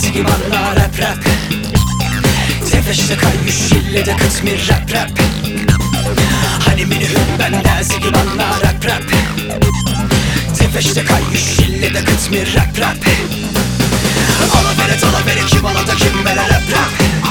zigi balla rap rap. Tefeşte kaymış illede kıtmir rap rap. Hani minihüm bende zigi balla rap rap. Tefeşte kaymış illede kıtmir rap rap. Alavere dalavere kim alada kim vere